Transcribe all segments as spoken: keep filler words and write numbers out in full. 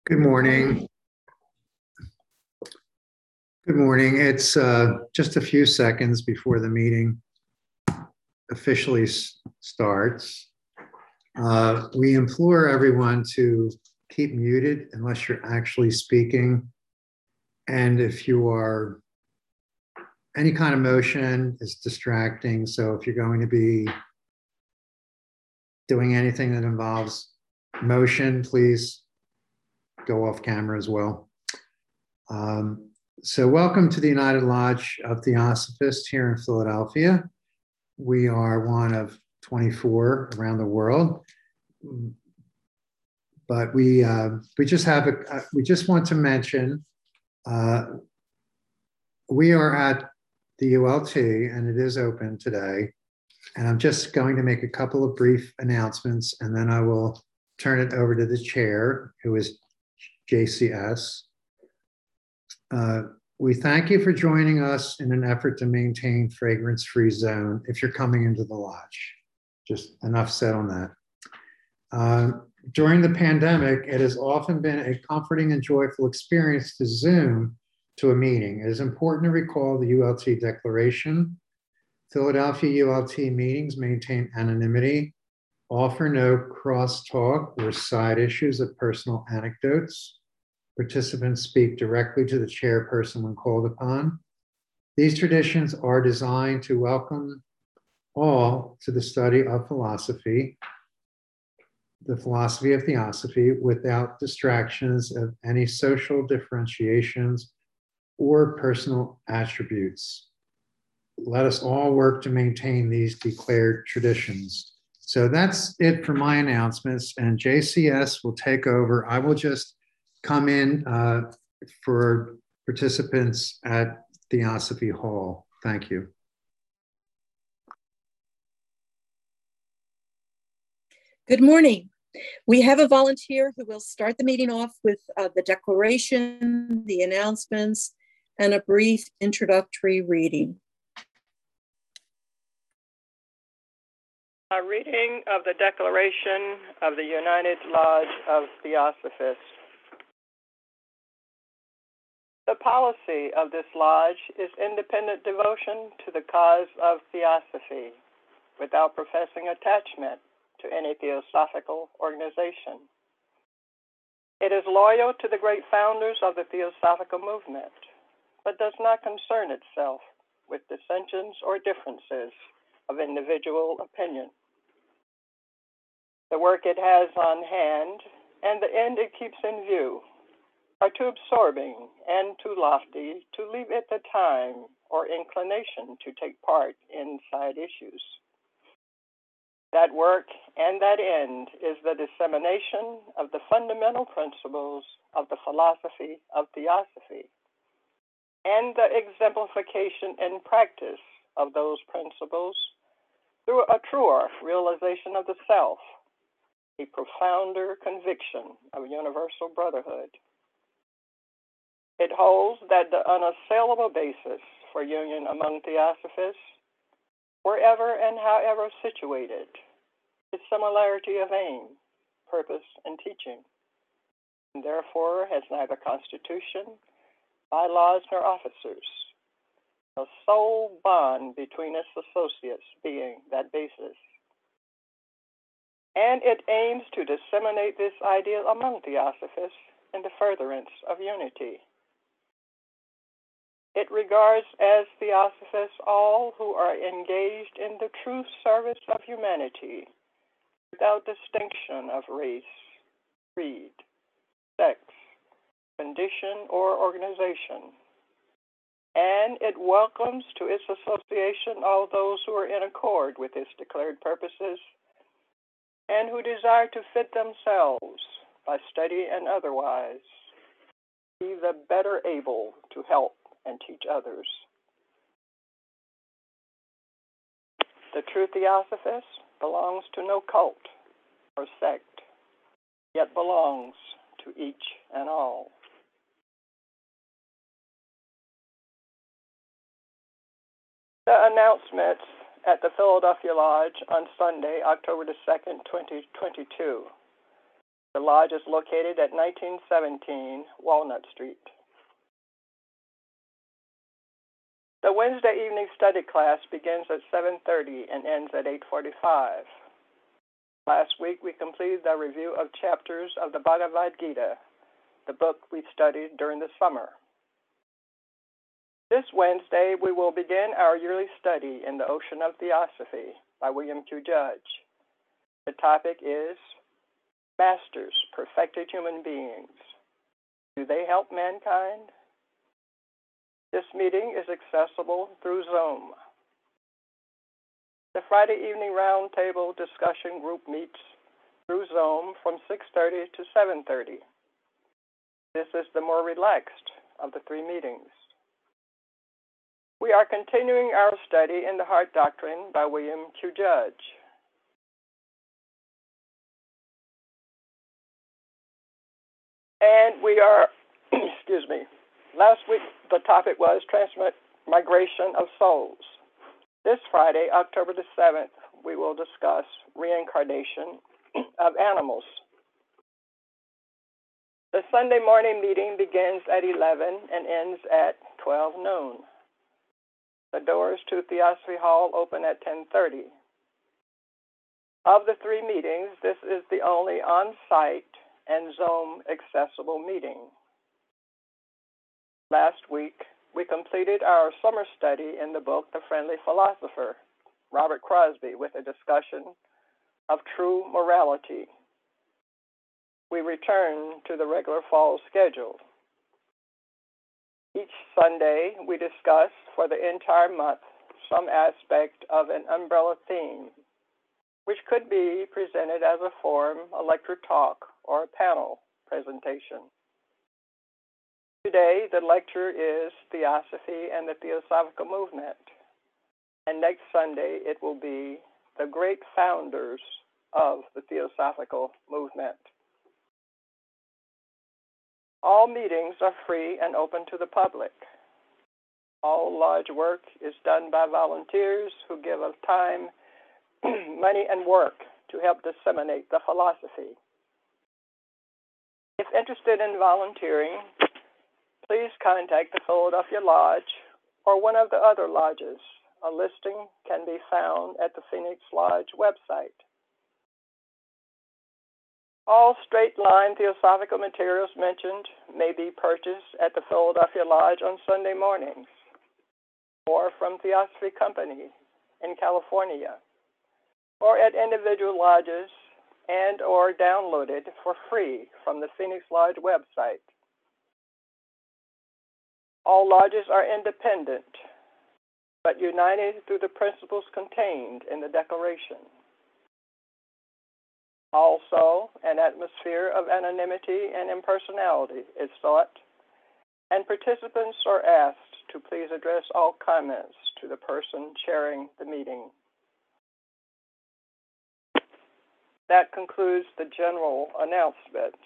Good morning. Good morning. It's uh, just a few seconds before the meeting officially s- starts. Uh, we implore everyone to keep muted unless you're actually speaking. And if you are, any kind of motion is distracting. So if you're going to be doing anything that involves motion, please go off camera as well. Um, so welcome to the United Lodge of Theosophists here in Philadelphia. We are one of twenty-four around the world, but we uh, we just have a uh, we just want to mention uh, we are at the U L T and it is open today. And I'm just going to make a couple of brief announcements, and then I will turn it over to the chair, who is J C S. Uh, we thank you for joining us in an effort to maintain fragrance-free zone if you're coming into the lodge. Just enough said on that. Uh, during the pandemic, it has often been a comforting and joyful experience to Zoom to a meeting. It is important to recall the U L T declaration. Philadelphia U L T meetings maintain anonymity, offer no crosstalk or side issues of personal anecdotes. Participants speak directly to the chairperson when called upon. These traditions are designed to welcome all to the study of philosophy, the philosophy of theosophy, without distractions of any social differentiations or personal attributes. Let us all work to maintain these declared traditions. So that's it for my announcements, and J C S will take over. I will just come in uh, for participants at Theosophy Hall. Thank you. Good morning. We have a volunteer who will start the meeting off with uh, the declaration, the announcements, and a brief introductory reading. A reading of the Declaration of the United Lodge of Theosophists. The policy of this lodge is independent devotion to the cause of theosophy, without professing attachment to any theosophical organization. It is loyal to the great founders of the theosophical movement, but does not concern itself with dissensions or differences of individual opinion. The work it has on hand and the end it keeps in view are too absorbing and too lofty to leave it the time or inclination to take part in side issues. That work and that end is the dissemination of the fundamental principles of the philosophy of theosophy and the exemplification and practice of those principles through a truer realization of the self, a profounder conviction of universal brotherhood. It holds that the unassailable basis for union among theosophists, wherever and however situated, is similarity of aim, purpose, and teaching, and therefore has neither constitution, bylaws, nor officers, the sole bond between its associates being that basis. And it aims to disseminate this ideal among theosophists in the furtherance of unity. It regards as theosophists all who are engaged in the true service of humanity without distinction of race, creed, sex, condition, or organization. And it welcomes to its association all those who are in accord with its declared purposes and who desire to fit themselves by study and otherwise, be the better able to help and teach others. The true theosophist belongs to no cult or sect, yet belongs to each and all. The announcements at the Philadelphia Lodge on Sunday, October the second, twenty twenty-two. The lodge is located at nineteen seventeen Walnut Street. The Wednesday evening study class begins at seven thirty and ends at eight forty-five. Last week, we completed the review of chapters of the Bhagavad Gita, the book we studied during the summer. This Wednesday, we will begin our yearly study in the Ocean of Theosophy by William Q. Judge. The topic is Masters, Perfected Human Beings. Do they help mankind? This meeting is accessible through Zoom. The Friday evening roundtable discussion group meets through Zoom from six thirty to seven thirty. This is the more relaxed of the three meetings. We are continuing our study in the Heart Doctrine by William Q. Judge. And we are, excuse me, last week the topic was transmigration of souls. This Friday, October the seventh, we will discuss reincarnation of animals. The Sunday morning meeting begins at eleven and ends at twelve noon. The doors to Theosophy Hall open at ten thirty. Of the three meetings, this is the only on-site and Zoom accessible meeting. Last week, we completed our summer study in the book The Friendly Philosopher, Robert Crosby, with a discussion of true morality. We return to the regular fall schedule. Each Sunday, we discuss for the entire month some aspect of an umbrella theme, which could be presented as a forum, a lecture talk, or a panel presentation. Today, the lecture is Theosophy and the Theosophical Movement, and next Sunday it will be the great founders of the Theosophical Movement. All meetings are free and open to the public. All lodge work is done by volunteers who give of time, money, and work to help disseminate the philosophy. If interested in volunteering, please contact the Philadelphia Lodge or one of the other lodges. A listing can be found at the Phoenix Lodge website. All straight-line theosophical materials mentioned may be purchased at the Philadelphia Lodge on Sunday mornings or from Theosophy Company in California or at individual lodges and or downloaded for free from the Phoenix Lodge website. All lodges are independent, but united through the principles contained in the Declaration. Also, an atmosphere of anonymity and impersonality is sought, and participants are asked to please address all comments to the person chairing the meeting. That concludes the general announcements.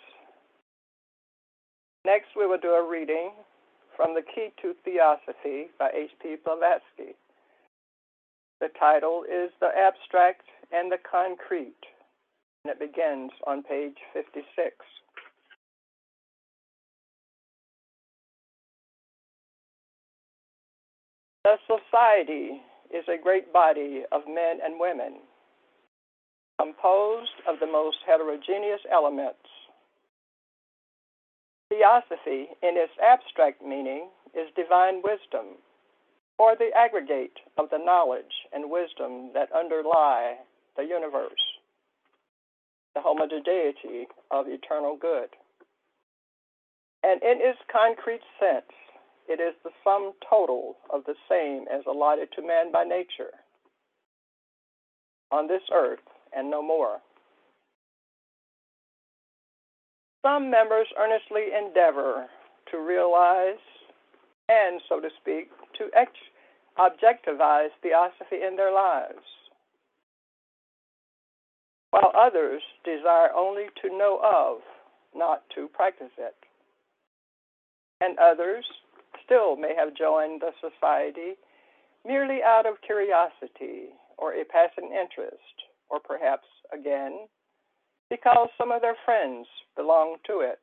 Next, we will do a reading from The Key to Theosophy by H P Blavatsky. The title is The Abstract and the Concrete, and it begins on page fifty-six. The society is a great body of men and women, composed of the most heterogeneous elements. Theosophy, in its abstract meaning, is divine wisdom, or the aggregate of the knowledge and wisdom that underlie the universe, the homogeneity of eternal good. And in its concrete sense, it is the sum total of the same as allotted to man by nature on this earth and no more. Some members earnestly endeavor to realize and, so to speak, to objectivize theosophy in their lives, while others desire only to know of, not to practice it. And others still may have joined the society merely out of curiosity or a passing interest, or perhaps, again, because some of their friends belong to it.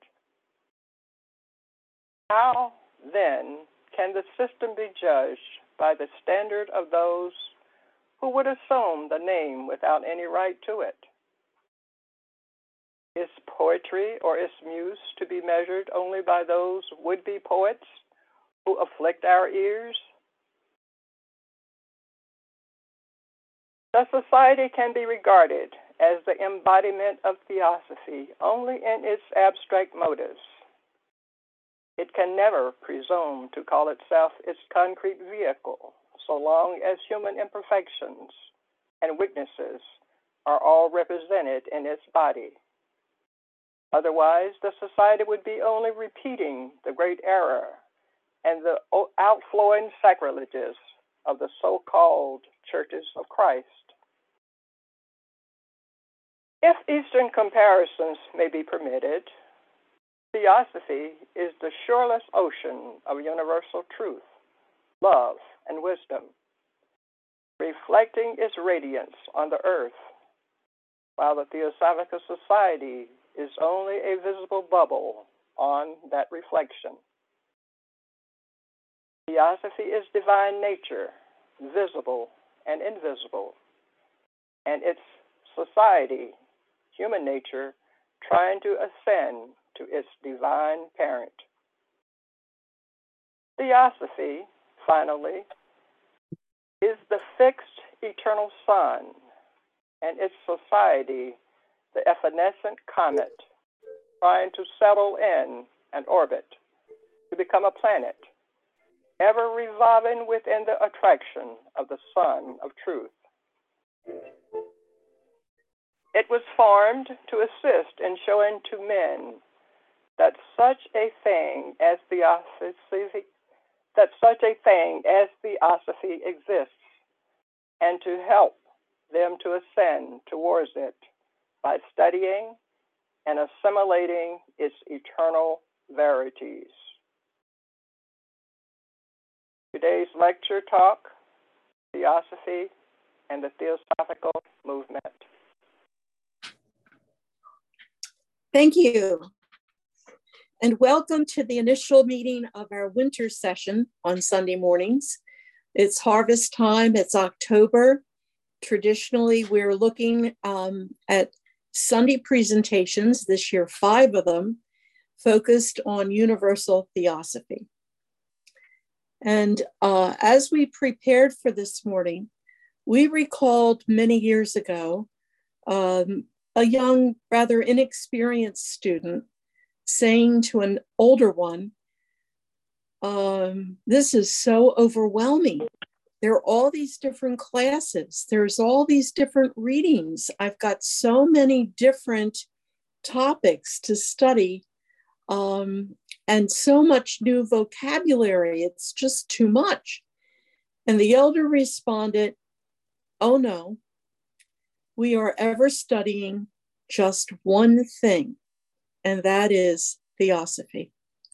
How, then, can the system be judged by the standard of those who would assume the name without any right to it? Is poetry or its muse to be measured only by those would-be poets who afflict our ears? The society can be regarded as the embodiment of theosophy only in its abstract motives. It can never presume to call itself its concrete vehicle, so long as human imperfections and weaknesses are all represented in its body. Otherwise, the society would be only repeating the great error and the outflowing sacrileges of the so-called churches of Christ. If Eastern comparisons may be permitted, theosophy is the shoreless ocean of universal truth, love, and wisdom, reflecting its radiance on the earth, while the Theosophical Society is only a visible bubble on that reflection. Theosophy is divine nature, visible and invisible, and its society, human nature, trying to ascend to its divine parent. Theosophy, finally, is the fixed eternal sun, and its society, the evanescent comet, trying to settle in an orbit to become a planet, ever revolving within the attraction of the sun of truth. It was formed to assist in showing to men that such a thing as theosophy, that such a thing as theosophy exists, and to help them to ascend towards it by studying and assimilating its eternal verities. Today's lecture talk, Theosophy and the Theosophical Movement. Thank you. And welcome to the initial meeting of our winter session on Sunday mornings. It's harvest time, it's October. Traditionally, we're looking um, at Sunday presentations, this year five of them, focused on universal theosophy. And uh, as we prepared for this morning, we recalled many years ago um, a young, rather inexperienced student saying to an older one, um, this is so overwhelming. There are all these different classes. There's all these different readings. I've got so many different topics to study um, and so much new vocabulary. It's just too much. And the elder responded, oh no, we are ever studying just one thing, and that is theosophy.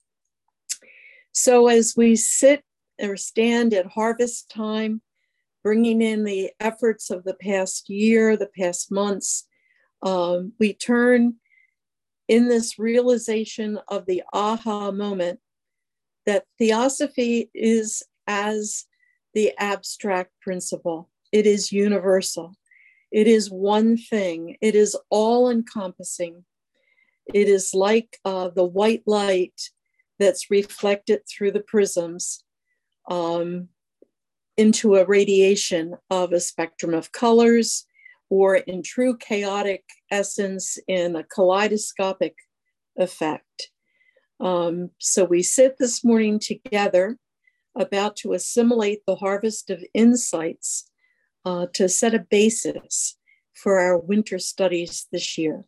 So as we sit or stand at harvest time, bringing in the efforts of the past year, the past months, um, we turn in this realization of the aha moment that theosophy is as the abstract principle. It is universal. It is one thing. It is all encompassing. It is like uh, the white light that's reflected through the prisms um, into a radiation of a spectrum of colors, or in true chaotic essence, in a kaleidoscopic effect. Um, so we sit this morning together, about to assimilate the harvest of insights uh, to set a basis for our winter studies this year.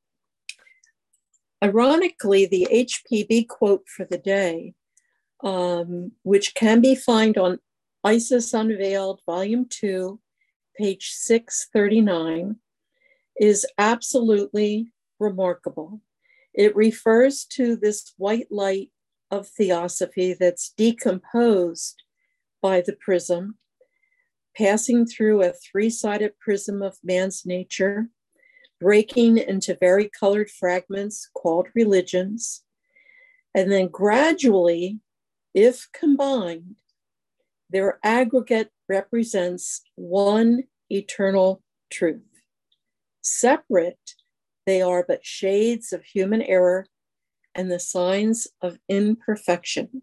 Ironically, the H P B quote for the day, um, which can be found on Isis Unveiled, Volume two, page six thirty-nine, is absolutely remarkable. It refers to this white light of theosophy that's decomposed by the prism, passing through a three-sided prism of man's nature, breaking into vari-colored fragments called religions. And then gradually, if combined, their aggregate represents one eternal truth. Separate, they are but shades of human error and the signs of imperfection.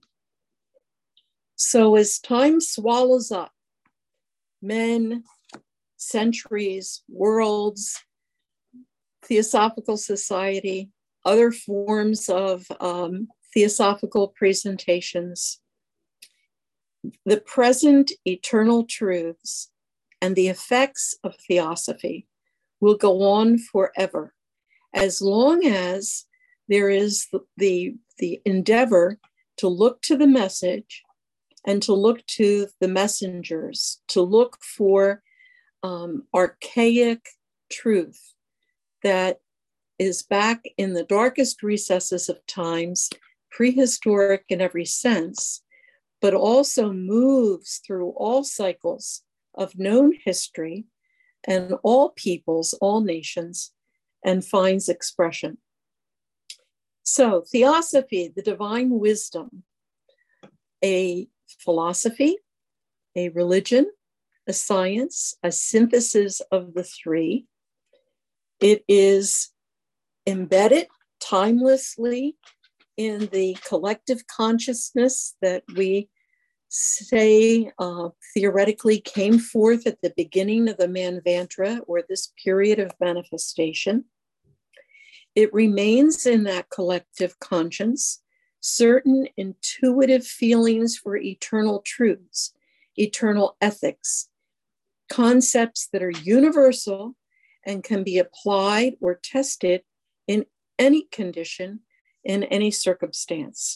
So as time swallows up men, centuries, worlds, Theosophical Society, other forms of um, theosophical presentations, the present eternal truths and the effects of theosophy will go on forever, as long as there is the, the, the endeavor to look to the message and to look to the messengers, to look for um, archaic truth that is back in the darkest recesses of times, prehistoric in every sense, but also moves through all cycles of known history and all peoples, all nations, and finds expression. So theosophy, the divine wisdom, a philosophy, a religion, a science, a synthesis of the three. It is embedded timelessly in the collective consciousness that we say uh, theoretically came forth at the beginning of the Manvantara, or this period of manifestation. It remains in that collective conscience, certain intuitive feelings for eternal truths, eternal ethics, concepts that are universal and can be applied or tested in any condition, in any circumstance.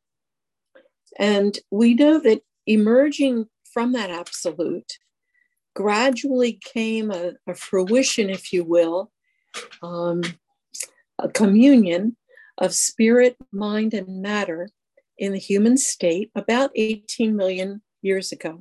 And we know that emerging from that absolute gradually came a, a fruition, if you will, um, a communion of spirit, mind, and matter in the human state about eighteen million years ago.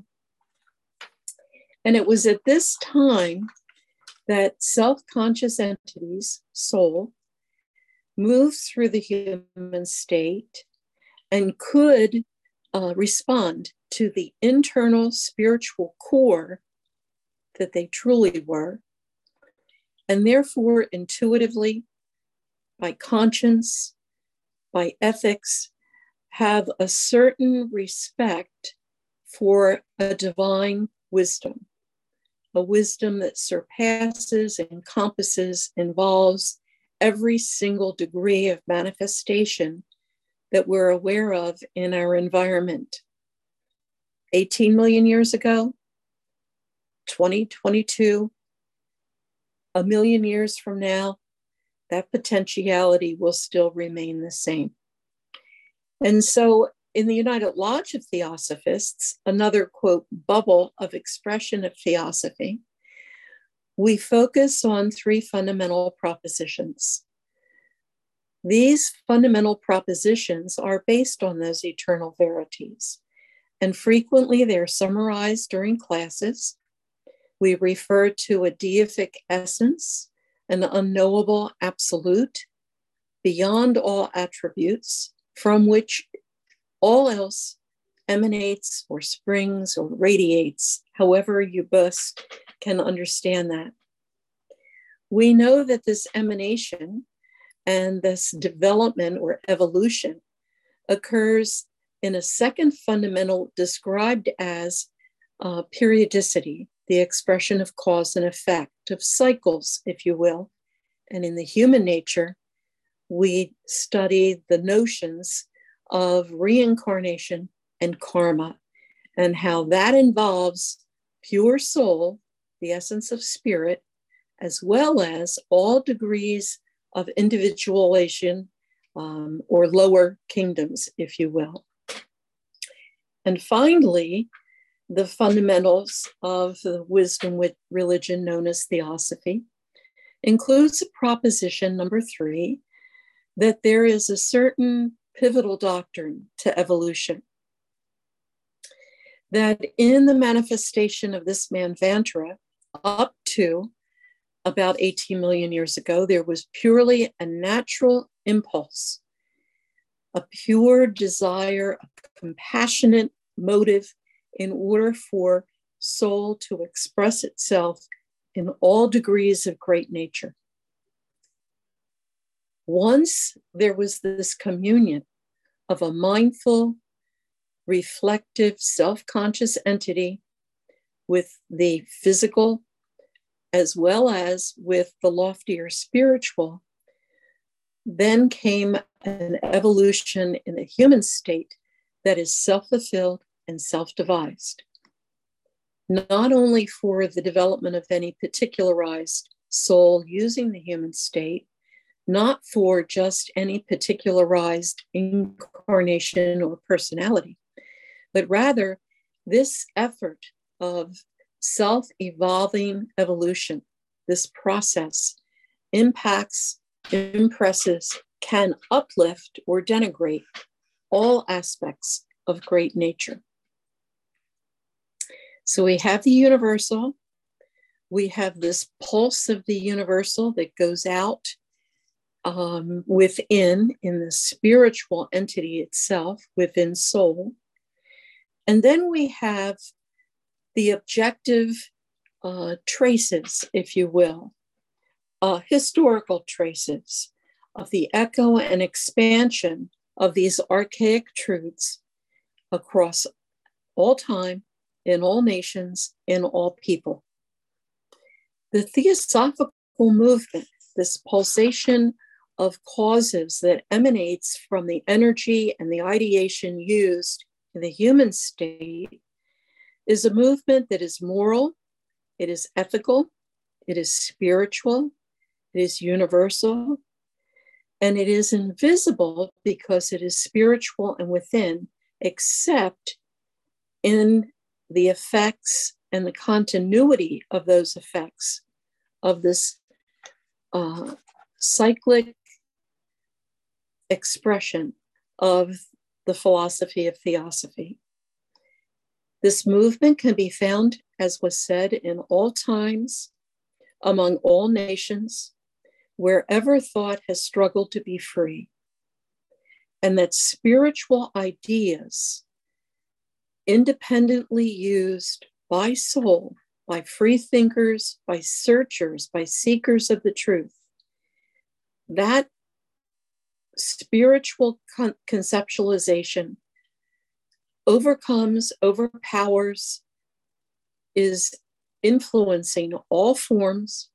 And it was at this time that self-conscious entities, soul, moved through the human state and could uh, respond to the internal spiritual core that they truly were, and therefore intuitively, by conscience, by ethics, have a certain respect for a divine wisdom, a wisdom that surpasses, encompasses, involves every single degree of manifestation that we're aware of in our environment. eighteen million years ago, twenty twenty-two, a million years from now, that potentiality will still remain the same. And so in the United Lodge of Theosophists, another, quote, bubble of expression of theosophy, we focus on three fundamental propositions. These fundamental propositions are based on those eternal verities, and frequently they're summarized during classes. We refer to a deific essence, an unknowable absolute, beyond all attributes, from which all else emanates or springs or radiates, however you best can understand that. We know that this emanation and this development or evolution occurs in a second fundamental described as uh, periodicity, the expression of cause and effect, of cycles, if you will. And in the human nature, we study the notions of reincarnation and karma, and how that involves pure soul, the essence of spirit, as well as all degrees of individualization um, or lower kingdoms, if you will. And finally, the fundamentals of the wisdom with religion known as theosophy includes a proposition number three, that there is a certain pivotal doctrine to evolution, that in the manifestation of this Manvantara up to about eighteen million years ago, there was purely a natural impulse, a pure desire, a compassionate motive in order for soul to express itself in all degrees of great nature. Once there was this communion of a mindful, reflective, self-conscious entity with the physical as well as with the loftier spiritual, then came an evolution in the human state that is self-fulfilled and self-devised, not only for the development of any particularized soul using the human state, not for just any particularized incarnation or personality, but rather this effort of self-evolving evolution, this process impacts, impresses, can uplift or denigrate all aspects of great nature. So we have the universal, we have this pulse of the universal that goes out um, within, in the spiritual entity itself, within soul. And then we have the objective uh, traces, if you will, uh, historical traces of the echo and expansion of these archaic truths across all time, in all nations, in all people. The theosophical movement, this pulsation of causes that emanates from the energy and the ideation used in the human state, is a movement that is moral, it is ethical, it is spiritual, it is universal, and it is invisible because it is spiritual and within, except in the effects and the continuity of those effects of this uh, cyclic expression of the philosophy of theosophy. This movement can be found, as was said, in all times, among all nations, wherever thought has struggled to be free, and that spiritual ideas, independently used by soul, by free thinkers, by searchers, by seekers of the truth, that spiritual con- conceptualization overcomes, overpowers, is influencing all forms,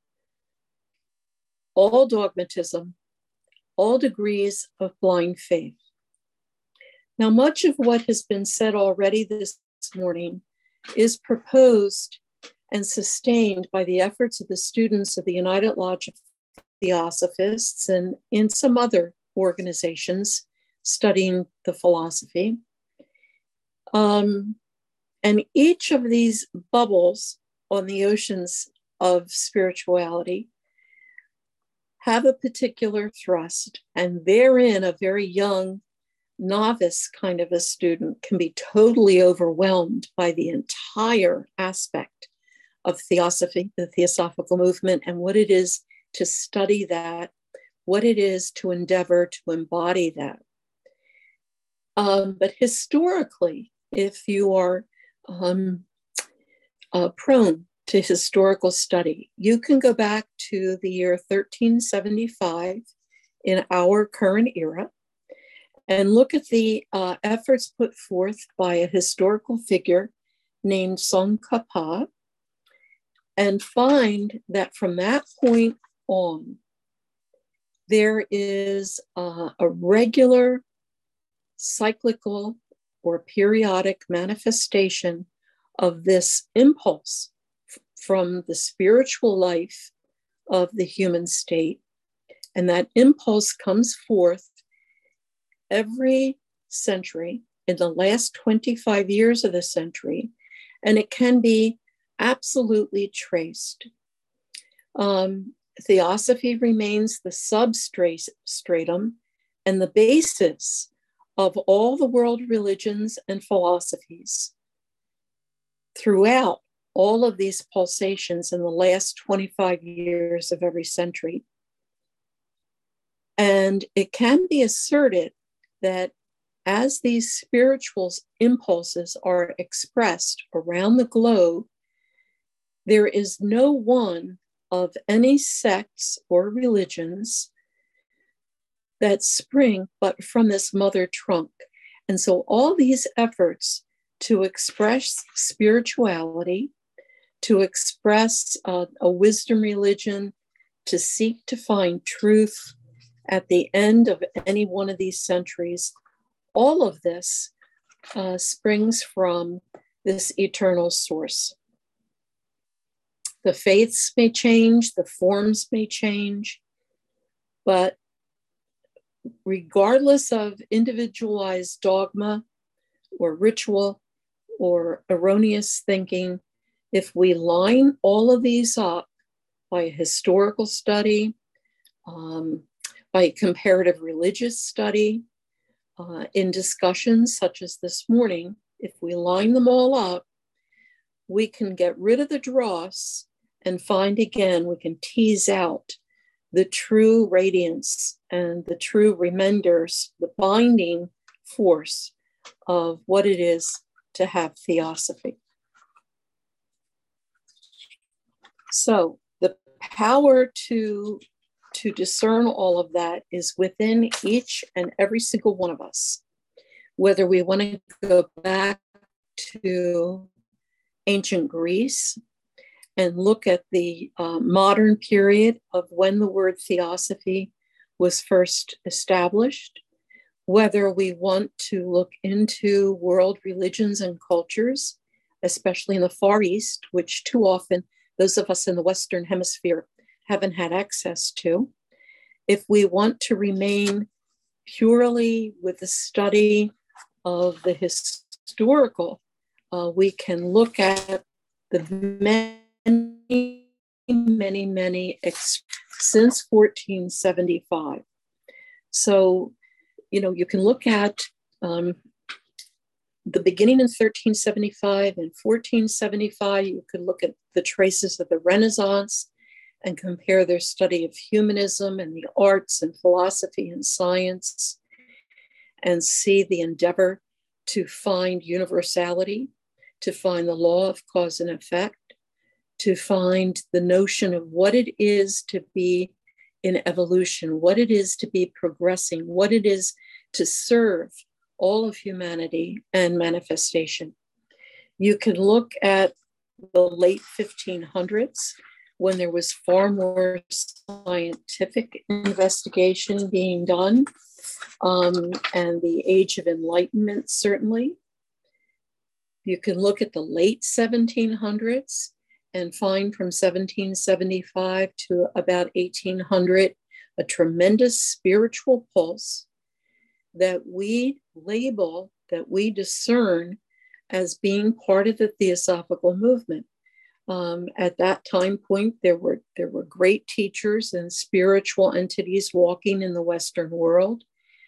all dogmatism, all degrees of blind faith. Now, much of what has been said already this morning is proposed and sustained by the efforts of the students of the United Lodge of Theosophists and in some other organizations studying the philosophy. Um, and each of these bubbles on the oceans of spirituality have a particular thrust, and therein a very young novice kind of a student can be totally overwhelmed by the entire aspect of theosophy, the theosophical movement, and what it is to study that, what it is to endeavor to embody that. Um, but historically, if you are um, uh, prone to historical study, you can go back to the year thirteen seventy-five in our current era and look at the uh, efforts put forth by a historical figure named Tsongkhapa, and find that from that point on, there is uh, a regular cyclical or periodic manifestation of this impulse f- from the spiritual life of the human state. And that impulse comes forth every century in the last twenty-five years of the century, and it can be absolutely traced. Um, Theosophy remains the substratum and the basis of all the world religions and philosophies throughout all of these pulsations in the last twenty-five years of every century. And it can be asserted that as these spiritual impulses are expressed around the globe, there is no one of any sects or religions that spring but from this mother trunk. And so all these efforts to express spirituality, to express uh, a wisdom religion, to seek to find truth at the end of any one of these centuries, all of this uh, springs from this eternal source. The faiths may change, the forms may change, but regardless of individualized dogma or ritual or erroneous thinking, if we line all of these up by a historical study, um, by comparative religious study, uh, in discussions such as this morning, if we line them all up, we can get rid of the dross and find again, we can tease out the true radiance and the true reminders, the binding force of what it is to have theosophy. So the power to, to discern all of that is within each and every single one of us. Whether we want to go back to ancient Greece and look at the uh, modern period of when the word theosophy was first established, whether we want to look into world religions and cultures, especially in the Far East, which too often those of us in the Western Hemisphere haven't had access to. If we want to remain purely with the study of the historical, uh, we can look at the many, many, many ex- since fourteen seventy-five. So, you know, you can look at um, the beginning in thirteen seventy-five and fourteen seventy-five. You could look at the traces of the Renaissance and compare their study of humanism and the arts and philosophy and science, and see the endeavor to find universality, to find the law of cause and effect, to find the notion of what it is to be in evolution, what it is to be progressing, what it is to serve all of humanity and manifestation. You can look at the late fifteen hundreds, when there was far more scientific investigation being done, um, and the Age of Enlightenment, certainly. You can look at the late seventeen hundreds and find from seventeen seventy-five to about eighteen hundred a tremendous spiritual pulse that we label, that we discern as being part of the Theosophical movement. Um, at that time point, there were, there were great teachers and spiritual entities walking in the Western world.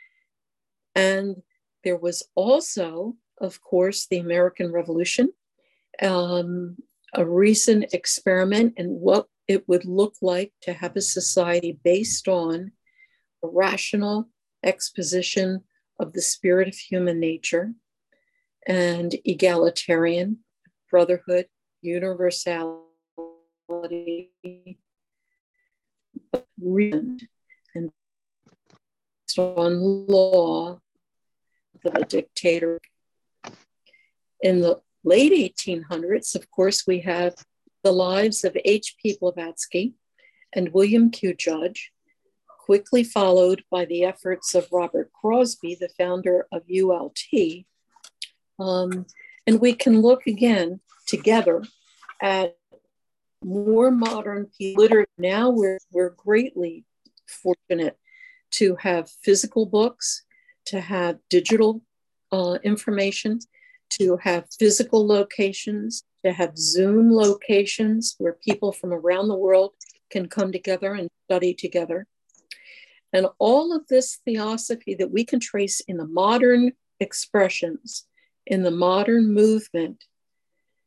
And there was also, of course, the American Revolution, um, a recent experiment in what it would look like to have a society based on a rational exposition of the spirit of human nature and egalitarian brotherhood, universality, and based on law of a dictator. In the late eighteen hundreds, of course, we have the lives of H P Blavatsky and William Q. Judge, quickly followed by the efforts of Robert Crosby, the founder of U L T. Um, and we can look again together at more modern literature. Now we're, we're greatly fortunate to have physical books, to have digital uh, information, to have physical locations, to have Zoom locations where people from around the world can come together and study together. And all of this theosophy that we can trace in the modern expressions, in the modern movement,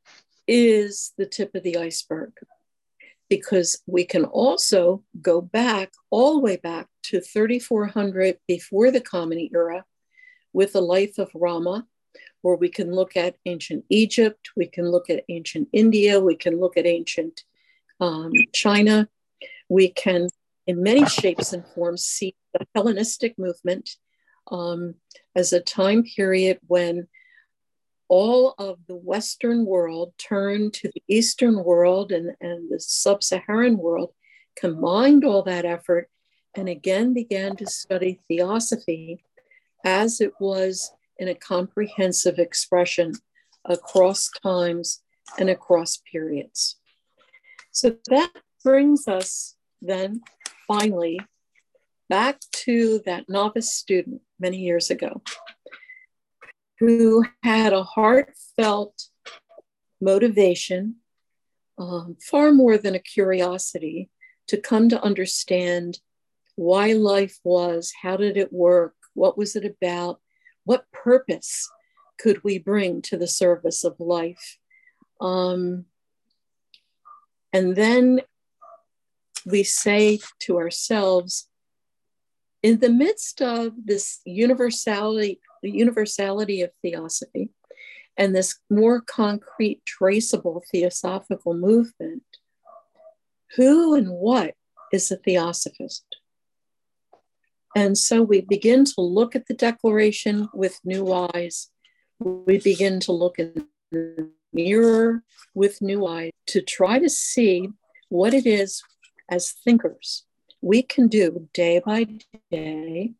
is the tip of the iceberg, because we can also go back all the way back to thirty-four hundred before the Common Era with the life of Rama, where we can look at ancient Egypt, we can look at ancient India, we can look at ancient um, China. We can, in many shapes and forms, see the Hellenistic movement um, as a time period when all of the Western world turned to the Eastern world and, and the sub-Saharan world, combined all that effort, and again began to study theosophy as it was in a comprehensive expression across times and across periods. So that brings us then finally back to that novice student many years ago who had a heartfelt motivation, um, far more than a curiosity, to come to understand why life was, how did it work, what was it about, what purpose could we bring to the service of life. Um, and then we say to ourselves, in the midst of this universality, the universality of theosophy and this more concrete, traceable theosophical movement, who and what is a theosophist? And so we begin to look at the declaration with new eyes. We begin to look in the mirror with new eyes to try to see what it is as thinkers we can do day by day,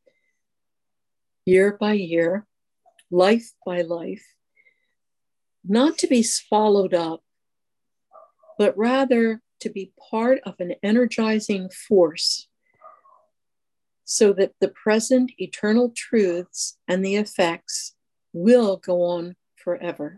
year by year, life by life, not to be swallowed up, but rather to be part of an energizing force so that the present eternal truths and the effects will go on forever.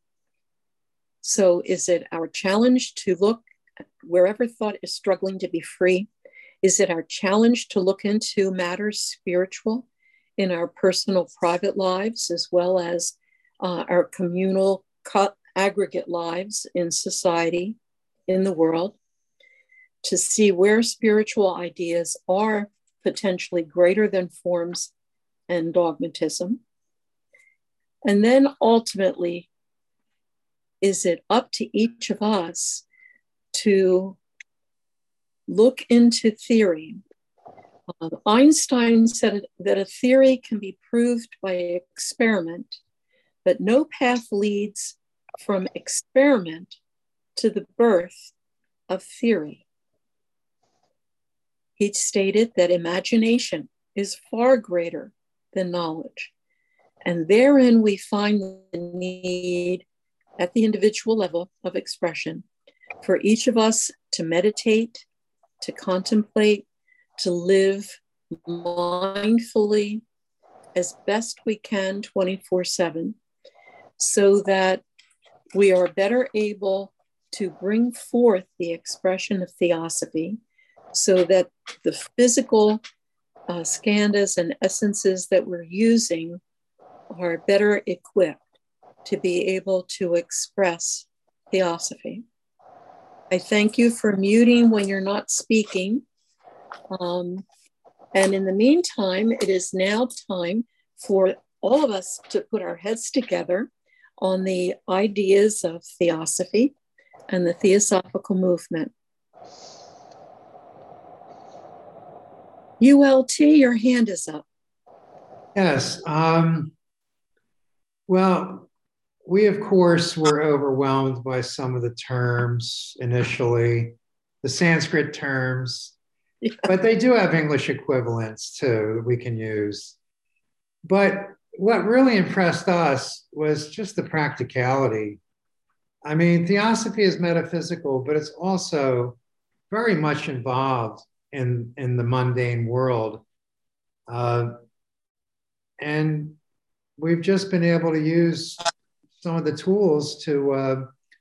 So is it our challenge to look wherever thought is struggling to be free? Is it our challenge to look into matters spiritual in our personal private lives, as well as uh, our communal co- aggregate lives in society, in the world, to see where spiritual ideas are potentially greater than forms and dogmatism? And then ultimately, is it up to each of us to look into theory? Uh, Einstein said that a theory can be proved by experiment, but no path leads from experiment to the birth of theory. He stated that imagination is far greater than knowledge, and therein we find the need at the individual level of expression for each of us to meditate, to contemplate, to live mindfully as best we can twenty-four seven, so that we are better able to bring forth the expression of theosophy, so that the physical uh, skandhas and essences that we're using are better equipped to be able to express theosophy. I thank you for muting when you're not speaking. Um, and in the meantime, it is now time for all of us to put our heads together on the ideas of theosophy and the theosophical movement. U L T, your hand is up. Yes. Um, well, we, of course, were overwhelmed by some of the terms initially, the Sanskrit terms, yeah. But they do have English equivalents too that we can use. But what really impressed us was just the practicality. I mean, theosophy is metaphysical, but it's also very much involved in, in the mundane world. Uh, and we've just been able to use some of the tools to, uh,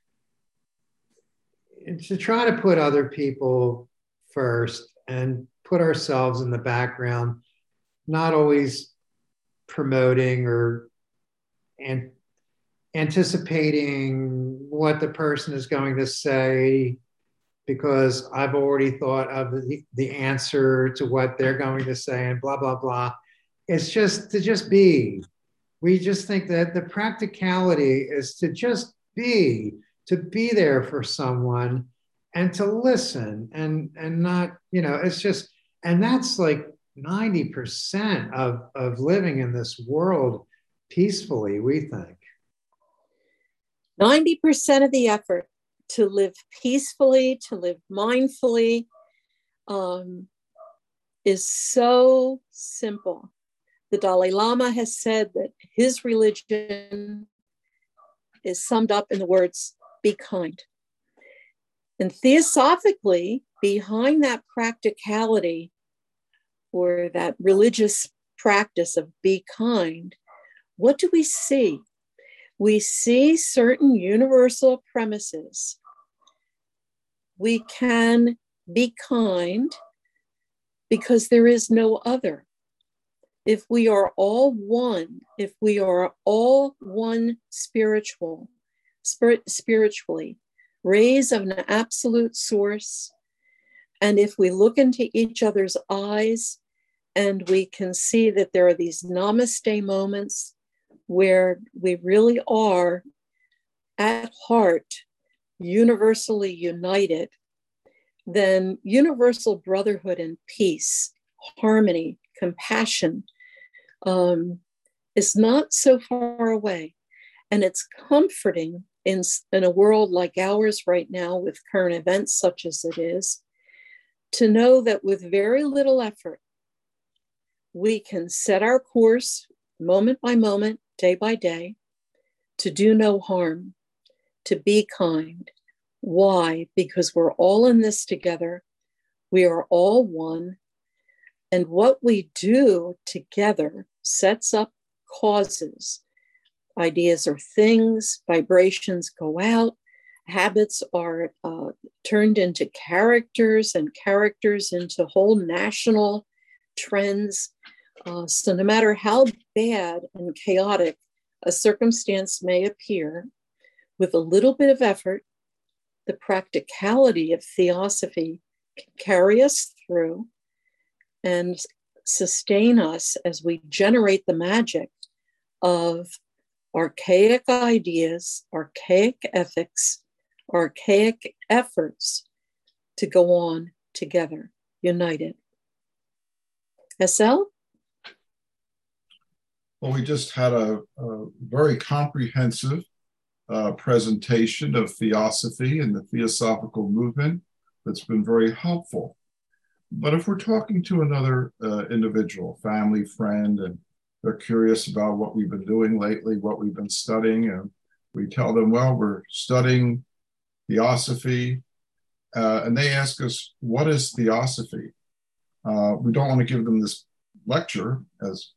to try to put other people first and put ourselves in the background, not always promoting or an- anticipating what the person is going to say because I've already thought of the, the answer to what they're going to say and blah, blah, blah. It's just to just be. We just think that the practicality is to just be, to be there for someone and to listen and, and not, you know, it's just, and that's like ninety percent of, of living in this world peacefully, we think. ninety percent of the effort to live peacefully, to live mindfully, um, is so simple. The Dalai Lama has said that his religion is summed up in the words, be kind. And theosophically, behind that practicality or that religious practice of be kind, what do we see? We see certain universal premises. We can be kind because there is no other. If we are all one, if we are all one spiritual, spirit, spiritually, rays of an absolute source, and if we look into each other's eyes and we can see that there are these namaste moments where we really are at heart universally united, then universal brotherhood and peace, harmony, compassion um, is not so far away. And it's comforting in, in a world like ours right now with current events such as it is, to know that with very little effort, we can set our course moment by moment, day by day, to do no harm, to be kind. Why? Because we're all in this together. We are all one. And what we do together sets up causes. Ideas are things, vibrations go out, habits are uh, turned into characters, and characters into whole national trends. Uh, so no matter how bad and chaotic a circumstance may appear, with a little bit of effort, the practicality of theosophy can carry us through and sustain us as we generate the magic of archaic ideas, archaic ethics, archaic efforts to go on together, united. S L? Well, we just had a, a very comprehensive uh, presentation of theosophy and the theosophical movement that's been very helpful. But if we're talking to another uh, individual, family, friend, and they're curious about what we've been doing lately, what we've been studying, and we tell them, well, we're studying theosophy, uh, and they ask us, what is theosophy? Uh, we don't want to give them this lecture as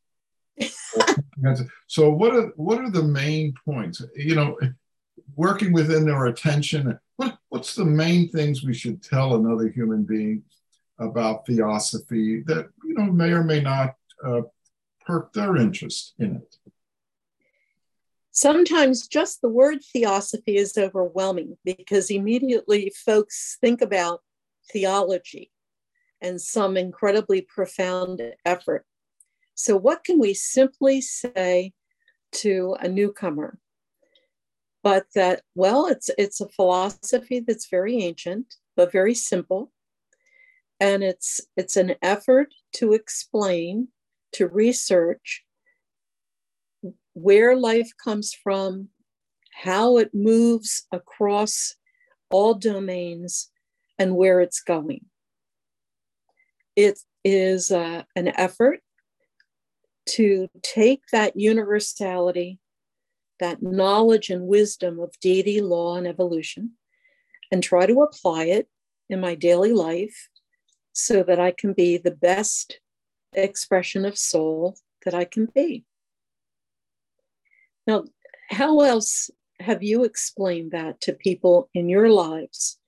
so what are what are the main points? You know, working within their attention, what, what's the main things we should tell another human being about theosophy that, you know, may or may not uh, perk their interest in it? Sometimes just the word theosophy is overwhelming because immediately folks think about theology and some incredibly profound effort. So what can we simply say to a newcomer? But that, well, it's, it's a philosophy that's very ancient, but very simple. And it's, it's an effort to explain, to research where life comes from, how it moves across all domains, and where it's going. It is uh, an effort to take that universality, that knowledge and wisdom of deity, law, and evolution, and try to apply it in my daily life so that I can be the best expression of soul that I can be. Now, how else have you explained that to people in your lives?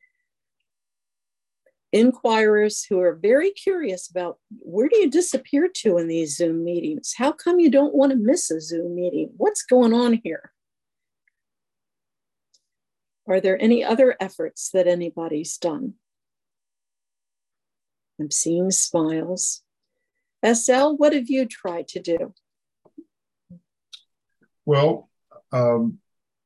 Inquirers who are very curious about, where do you disappear to in these Zoom meetings? How come you don't want to miss a Zoom meeting? What's going on here? Are there any other efforts that anybody's done? I'm seeing smiles. S L, what have you tried to do? Well, um,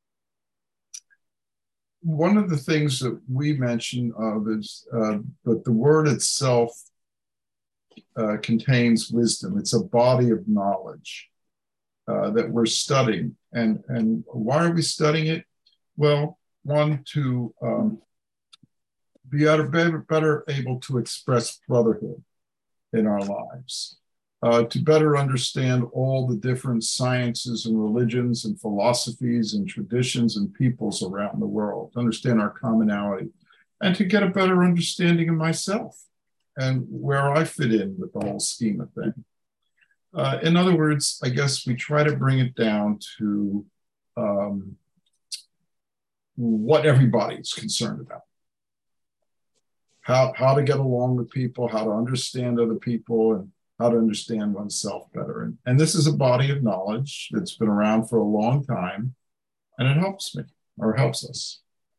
one of the things that we mention of is uh, that the word itself uh, contains wisdom. It's a body of knowledge uh, that we're studying. And, and why are we studying it? Well, one, to um, be better, better able to express brotherhood in our lives, uh, to better understand all the different sciences and religions and philosophies and traditions and peoples around the world, to understand our commonality, and to get a better understanding of myself and where I fit in with the whole scheme of things. Uh, in other words, I guess we try to bring it down to um, what everybody's concerned about. How, how to get along with people, how to understand other people, and how to understand oneself better. And, and this is a body of knowledge that's been around for a long time, and it helps me, or helps us.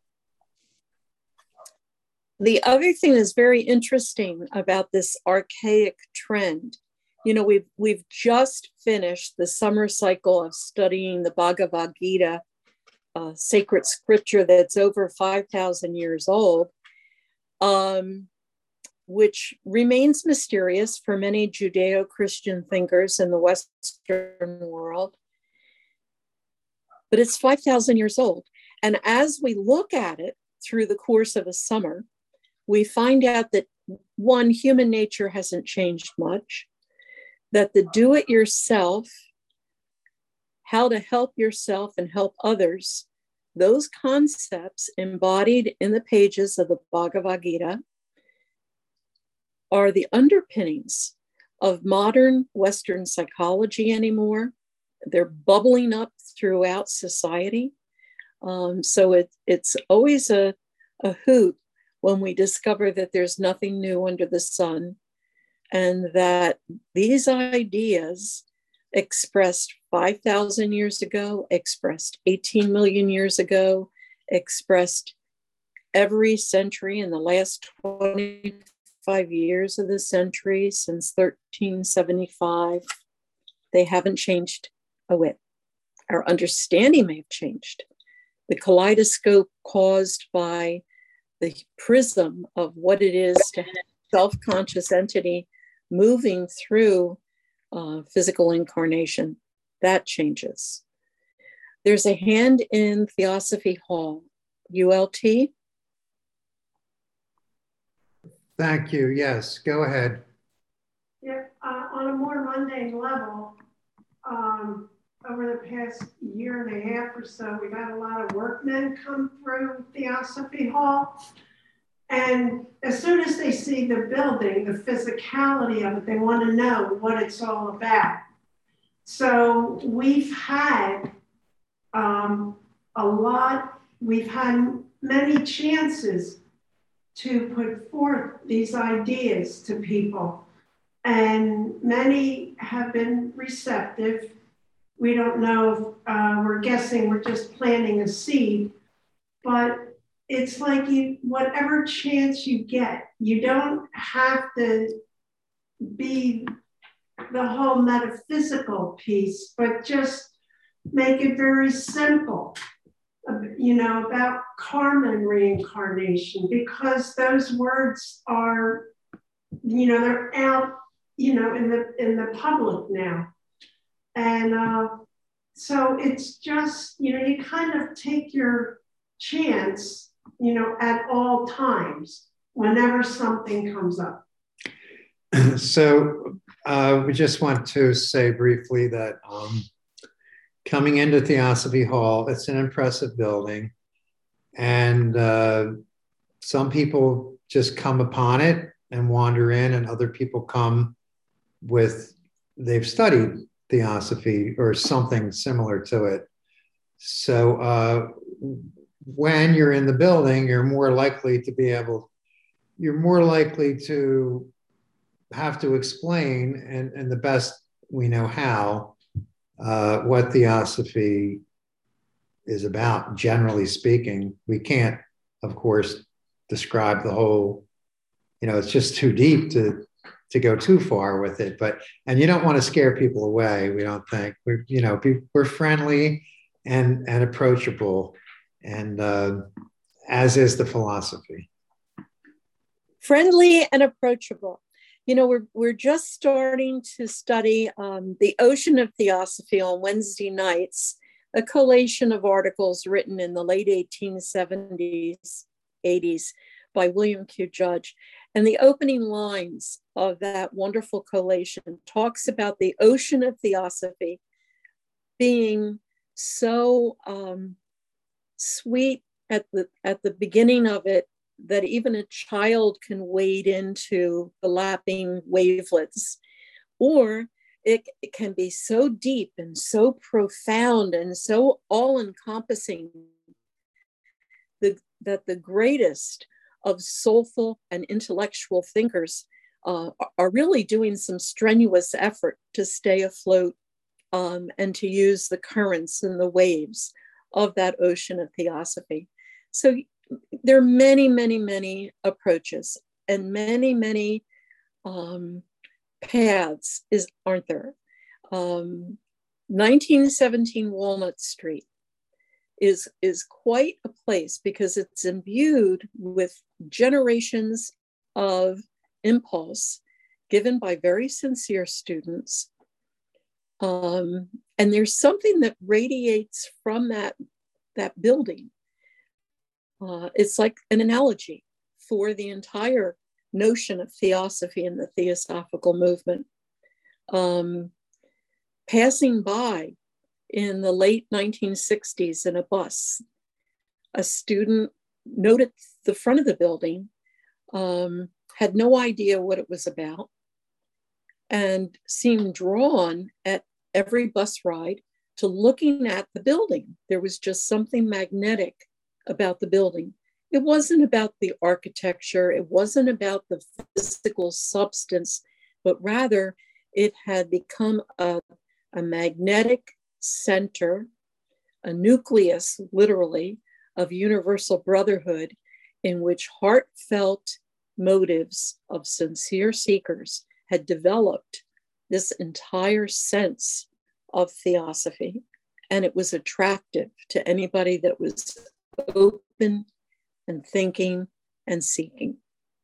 The other thing that's very interesting about this archaic trend, you know, we've, we've just finished the summer cycle of studying the Bhagavad Gita, uh, sacred scripture that's over five thousand years old. Um, which remains mysterious for many Judeo-Christian thinkers in the Western world. But it's five thousand years old. And as we look at it through the course of a summer, we find out that, one, human nature hasn't changed much, that the do-it-yourself, how to help yourself and help others, those concepts embodied in the pages of the Bhagavad Gita are the underpinnings of modern Western psychology anymore. They're bubbling up throughout society. Um, so it, it's always a, a hoot when we discover that there's nothing new under the sun, and that these ideas expressed five thousand years ago, expressed eighteen million years ago, expressed every century in the last twenty-five years of the century since thirteen seventy-five. They haven't changed a whit. Our understanding may have changed. The kaleidoscope caused by the prism of what it is to have a self-conscious entity moving through uh, physical incarnation, that changes. There's a hand in Theosophy Hall. U L T? Thank you. Yes, go ahead. Yeah, uh, on a more mundane level, um, over the past year and a half or so, we've had a lot of workmen come through Theosophy Hall. And as soon as they see the building, the physicality of it, they want to know what it's all about. So we've had um, a lot, we've had many chances to put forth these ideas to people. And many have been receptive. We don't know if uh, we're guessing we're just planting a seed, but it's like you, whatever chance you get, you don't have to be the whole metaphysical piece, but just make it very simple, you know, about karma and reincarnation, because those words are, you know, they're out, you know, in the in the public now. And uh, so it's just, you know, you kind of take your chance, you know, at all times, whenever something comes up. So uh, we just want to say briefly that um, coming into Theosophy Hall, it's an impressive building. And uh, some people just come upon it and wander in, and other people come with, they've studied Theosophy or something similar to it. So uh, when you're in the building, you're more likely to be able, you're more likely to have to explain, and, and the best we know how, uh, what Theosophy is about, generally speaking. We can't, of course, describe the whole, you know, it's just too deep to to go too far with it. But, and you don't want to scare people away. We don't think we're, you know, we're friendly and, and approachable, and uh, as is the philosophy. Friendly and approachable. You know, we're, we're just starting to study um, The Ocean of Theosophy on Wednesday nights, a collation of articles written in the late eighteen seventies, eighties by William Q. Judge. And the opening lines of that wonderful collation talks about the ocean of theosophy being so um, sweet at the, at the beginning of it that even a child can wade into the lapping wavelets, or it, it can be so deep and so profound and so all-encompassing the, that the greatest of soulful and intellectual thinkers uh, are really doing some strenuous effort to stay afloat um, and to use the currents and the waves of that ocean of theosophy. So there are many, many, many approaches and many, many um, paths, is, aren't there? Um, nineteen seventeen Walnut Street is, is quite a place because it's imbued with generations of impulse given by very sincere students. Um, and there's something that radiates from that, that building. Uh, it's like an analogy for the entire notion of theosophy and the theosophical movement. Um, passing by in the late nineteen sixties in a bus, a student noted the front of the building, um, had no idea what it was about, and seemed drawn at every bus ride to looking at the building. There was just something magnetic about the building. It wasn't about the architecture, it wasn't about the physical substance, but rather it had become a, a magnetic center, a nucleus, literally, of universal brotherhood in which heartfelt motives of sincere seekers had developed this entire sense of theosophy. And it was attractive to anybody that was open and thinking and seeking.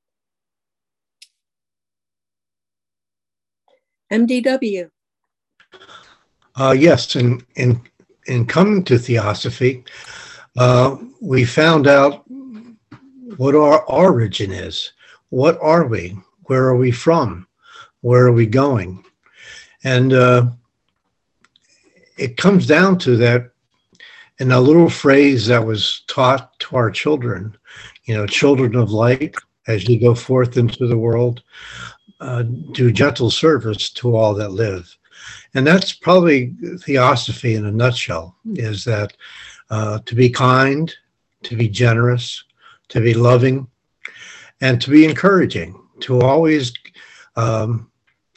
M D W. Uh, yes, in, in, in coming to theosophy, uh, we found out what our origin is. What are we? Where are we from? Where are we going? And uh, it comes down to that in a little phrase that was taught to our children, you know, children of light, as you go forth into the world, uh, do gentle service to all that live. And that's probably theosophy in a nutshell, is that uh, to be kind, to be generous, to be loving, and to be encouraging, to always um,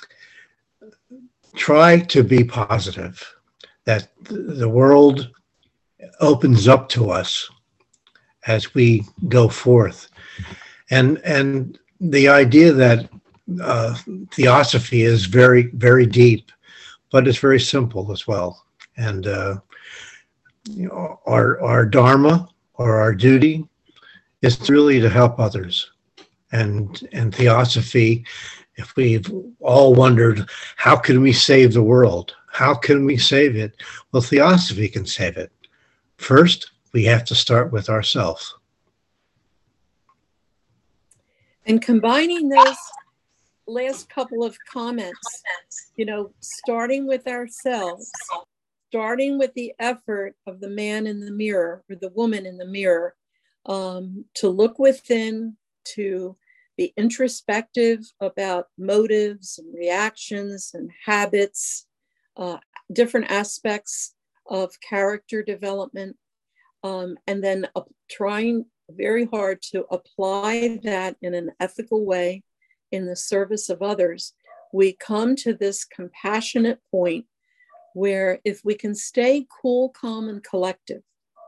try to be positive, that the world opens up to us as we go forth. And, and the idea that uh, theosophy is very, very deep, but it's very simple as well. And uh, you know, our, our dharma or our duty is really to help others. And, and theosophy, if we've all wondered, how can we save the world? How can we save it? Well, theosophy can save it. First, we have to start with ourselves. And combining those last couple of comments, you know, starting with ourselves, starting with the effort of the man in the mirror or the woman in the mirror, um, to look within, to be introspective about motives and reactions and habits, uh, different aspects of character development, um, and then uh, trying very hard to apply that in an ethical way in the service of others. We come to this compassionate point where if we can stay cool, calm, and collective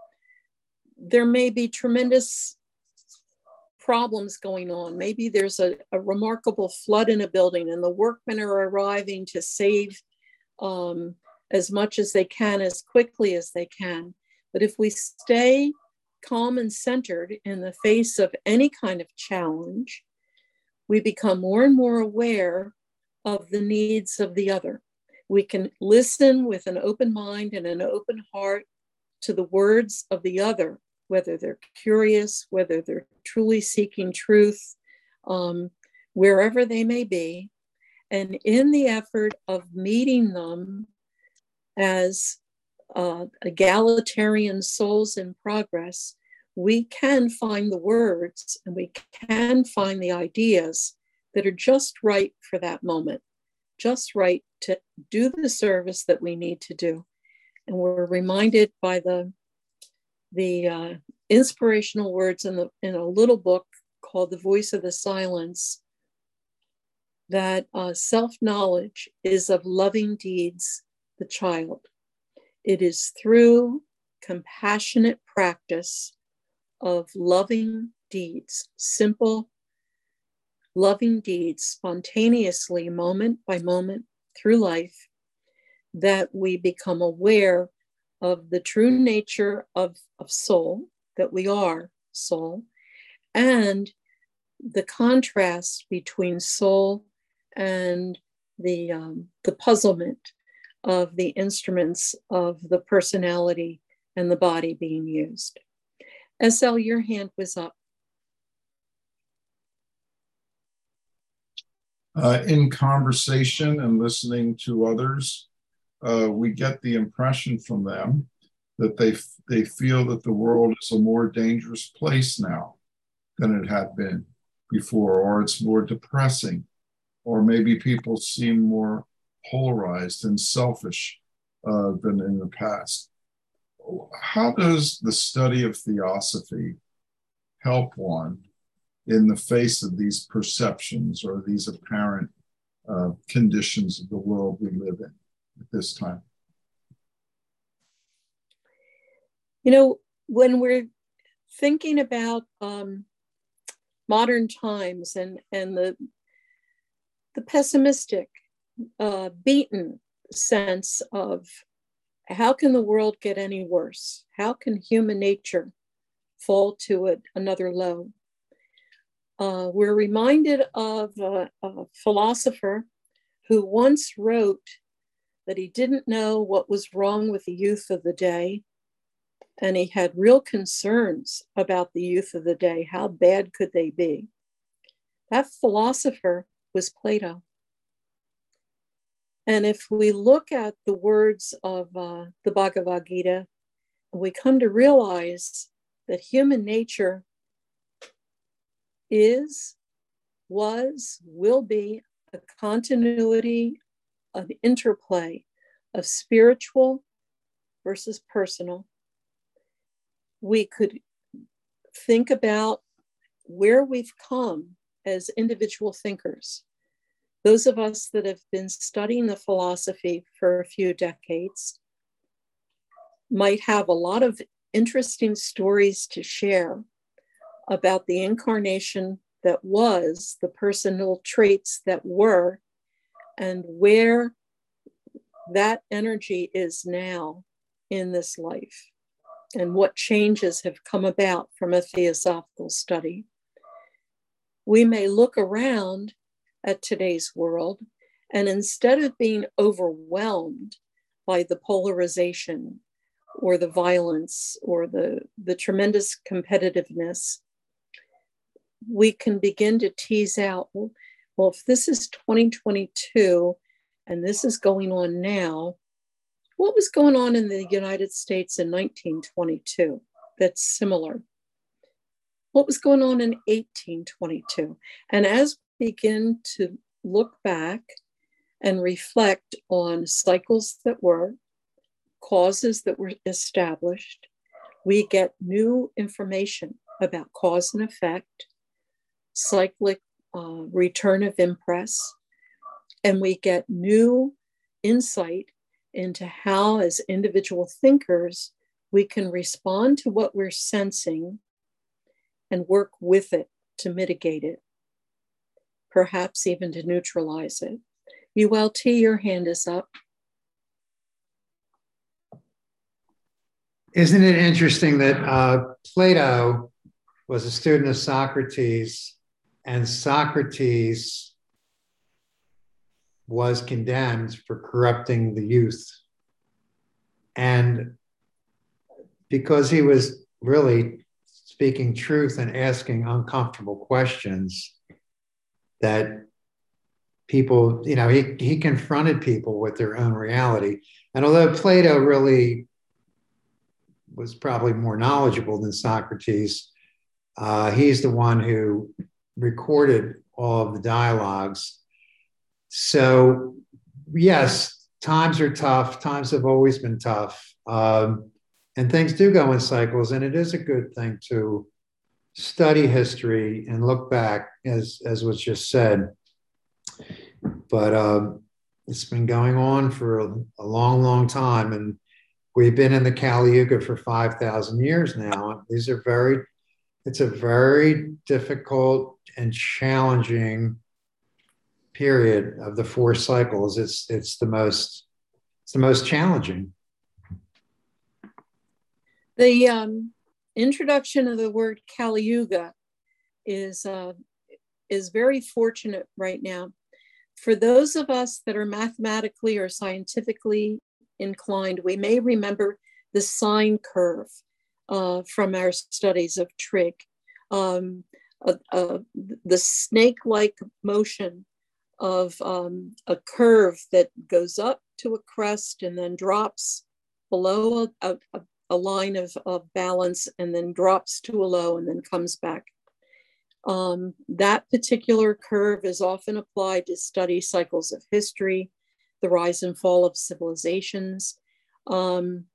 there may be tremendous problems going on. Maybe there's a, a remarkable flood in a building and the workmen are arriving to save um, as much as they can, as quickly as they can. But if we stay calm and centered in the face of any kind of challenge, we become more and more aware of the needs of the other. We can listen with an open mind and an open heart to the words of the other, whether they're curious, whether they're truly seeking truth, um, wherever they may be. And in the effort of meeting them as uh, egalitarian souls in progress, we can find the words and we can find the ideas that are just right for that moment, just right to do the service that we need to do. And we're reminded by the, the uh, inspirational words in, the, in a little book called The Voice of the Silence, that uh, self-knowledge is of loving deeds the child. It is through compassionate practice of loving deeds, simple, loving deeds, spontaneously, moment by moment through life, that we become aware of the true nature of, of soul, that we are soul, and the contrast between soul and the, um, the puzzlement of the instruments of the personality and the body being used. S L, your hand was up. Uh, in conversation and listening to others, uh, we get the impression from them that they, they feel that the world is a more dangerous place now than it had been before, or it's more depressing, or maybe people seem more polarized and selfish uh, than in the past. How does the study of theosophy help one in the face of these perceptions or these apparent uh, conditions of the world we live in at this time? You know, when we're thinking about um, modern times and, and the, the pessimistic, uh, beaten sense of how can the world get any worse? How can human nature fall to a, another low? Uh, we're reminded of a, a philosopher who once wrote that he didn't know what was wrong with the youth of the day, and he had real concerns about the youth of the day. How bad could they be? That philosopher was Plato. And if we look at the words of uh, the Bhagavad Gita, we come to realize that human nature is, was, will be a continuity, an interplay of spiritual versus personal. We could think about where we've come as individual thinkers. Those of us that have been studying the philosophy for a few decades might have a lot of interesting stories to share about the incarnation that was, the personal traits that were, and where that energy is now in this life, and what changes have come about from a theosophical study. We may look around at today's world, and instead of being overwhelmed by the polarization or the violence or the, the tremendous competitiveness, we can begin to tease out, well, if this is twenty twenty-two and this is going on now, what was going on in the United States in nineteen twenty-two that's similar? What was going on in eighteen twenty-two? And as we begin to look back and reflect on cycles that were, causes that were established, we get new information about cause and effect, cyclic uh, return of impress, and we get new insight into how, as individual thinkers, we can respond to what we're sensing and work with it to mitigate it, perhaps even to neutralize it. U L T, your hand is up. Isn't it interesting that uh, Plato was a student of Socrates, and Socrates was condemned for corrupting the youth? And because he was really speaking truth and asking uncomfortable questions, that people, you know, he, he confronted people with their own reality. And although Plato really was probably more knowledgeable than Socrates, uh, he's the one who recorded all of the dialogues. So yes, times are tough. Times have always been tough. Um, and things do go in cycles, and it is a good thing to study history and look back, as, as was just said. But um, it's been going on for a, a long, long time. And we've been in the Kali Yuga for five thousand years now. These are very, it's a very difficult and challenging period of the four cycles. It's, it's the most, it's the most challenging. The um, introduction of the word Kali Yuga is, uh, is very fortunate right now. For those of us that are mathematically or scientifically inclined, we may remember the sine curve uh, from our studies of trig. Um, uh, uh, the snake-like motion of um, a curve that goes up to a crest and then drops below a, a, a line of, of balance and then drops to a low and then comes back. Um, that particular curve is often applied to study cycles of history, the rise and fall of civilizations. Um,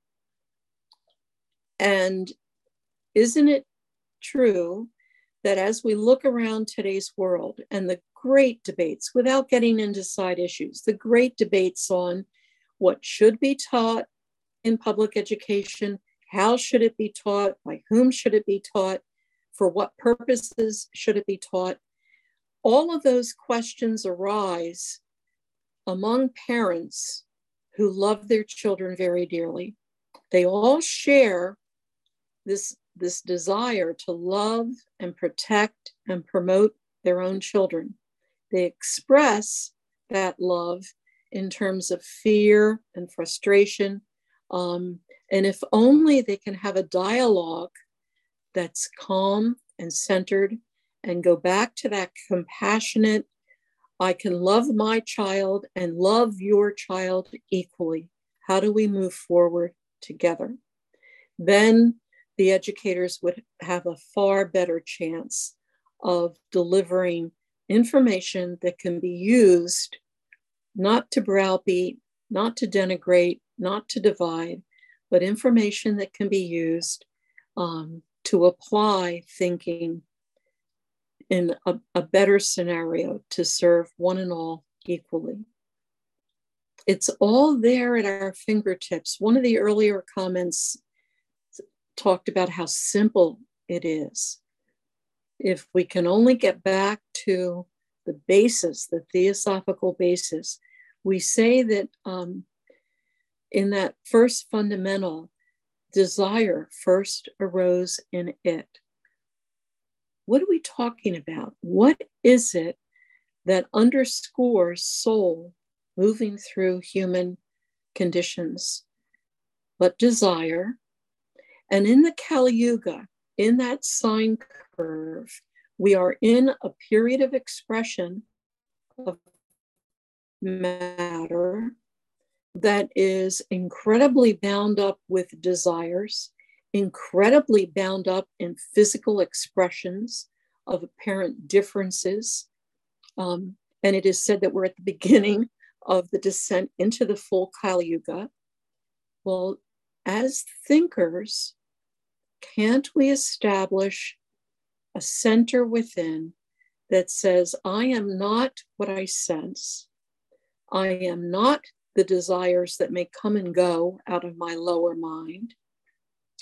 and isn't it true that as we look around today's world and the great debates, without getting into side issues, the great debates on what should be taught in public education, how should it be taught, by whom should it be taught, for what purposes should it be taught? All of those questions arise among parents who love their children very dearly. They all share this, this desire to love and protect and promote their own children. They express that love in terms of fear and frustration. Um, and if only they can have a dialogue that's calm and centered and go back to that compassionate, I can love my child and love your child equally. How do we move forward together? Then the educators would have a far better chance of delivering information that can be used not to browbeat, not to denigrate, not to divide, but information that can be used um, to apply thinking in a, a better scenario to serve one and all equally. It's all there at our fingertips. One of the earlier comments talked about how simple it is. If we can only get back to the basis, the theosophical basis, we say that um, in that first fundamental, desire first arose in it. What are we talking about? What is it that underscores soul moving through human conditions but desire? And in the Kali Yuga, in that sine curve, we are in a period of expression of matter that is incredibly bound up with desires, incredibly bound up in physical expressions of apparent differences. Um, and it is said that we're at the beginning of the descent into the full Kali Yuga. Well, as thinkers, can't we establish a center within that says, I am not what I sense. I am not the desires that may come and go out of my lower mind.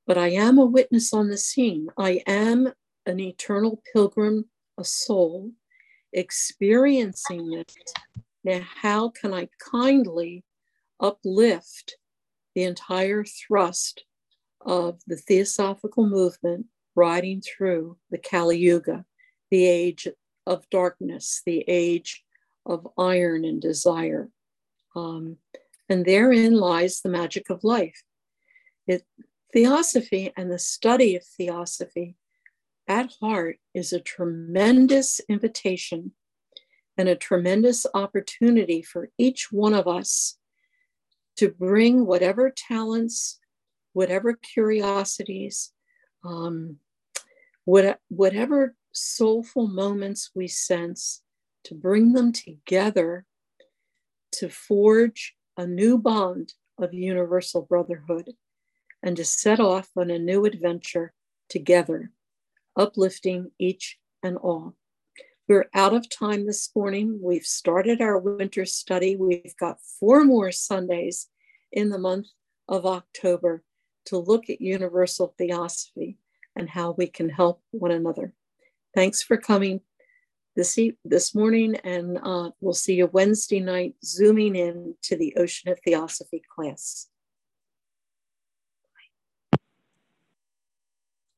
but I am a witness on the scene. I am an eternal pilgrim, a soul, experiencing this. Now, how can I kindly uplift the entire thrust of the Theosophical movement riding through the Kali Yuga, the age of darkness, the age of iron and desire? Um, and therein lies the magic of life. It, Theosophy and the study of Theosophy at heart is a tremendous invitation and a tremendous opportunity for each one of us to bring whatever talents, whatever curiosities, um, what, whatever soulful moments we sense, to bring them together to forge a new bond of universal brotherhood and to set off on a new adventure together, uplifting each and all. We're out of time this morning. We've started our winter study. We've got four more Sundays in the month of October to look at universal theosophy and how we can help one another. Thanks for coming this, e- this morning, and uh, we'll see you Wednesday night, zooming in to the Ocean of Theosophy class.